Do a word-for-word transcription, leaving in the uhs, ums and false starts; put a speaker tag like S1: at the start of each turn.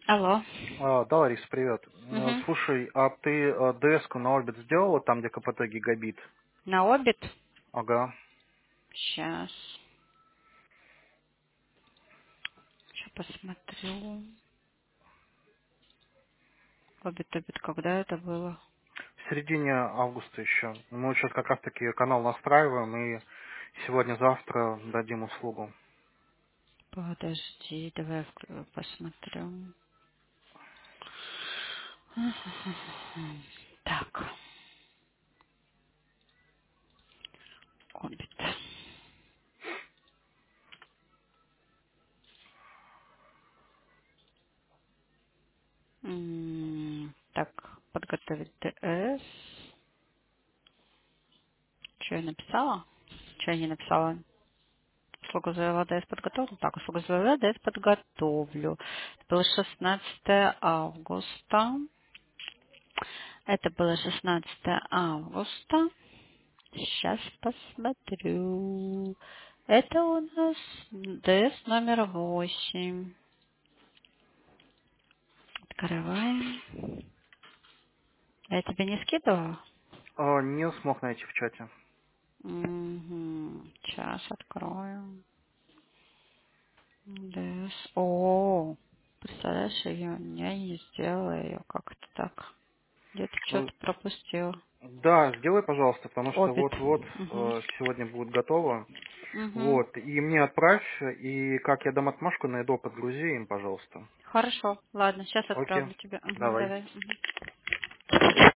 S1: Алло.
S2: А, да, Ларис, привет. Э,
S1: Угу.
S2: Слушай, а ты э, ди эс-ку на Орбит сделала там, где ка пэ тэ гигабит?
S1: На обед?
S2: Ага.
S1: Сейчас. Сейчас посмотрю. Обед, обед, когда это было?
S2: В середине августа еще. Мы вот сейчас как раз-таки канал настраиваем и сегодня-завтра дадим услугу.
S1: Подожди, давай я вк- посмотрю. Так, обед. М, Так, подготовить ДС. Что я написала? Что я не написала? Услугу завела ДС подготовлю. Так, услугу завела ДС подготовлю. Это было шестнадцатое августа. Это было шестнадцатое августа. Сейчас посмотрю. Это у нас ДС номер восемь. Открываем. Я тебе не скидывала?
S2: А, не смог найти в чате.
S1: Угу. Сейчас открою. ДС. О, представляешь, ее, я не сделала ее как-то так. Где-то
S2: Ну,
S1: что-то пропустила.
S2: да, сделай, пожалуйста, потому что
S1: Обед.
S2: вот-вот
S1: Угу.
S2: э, сегодня будет готово.
S1: Угу.
S2: Вот, и мне отправь, и как я дам отмашку на еду, подгрузи им, пожалуйста.
S1: Хорошо. Ладно, сейчас
S2: Окей,
S1: отправлю тебе. Угу,
S2: давай.
S1: давай. Мгм.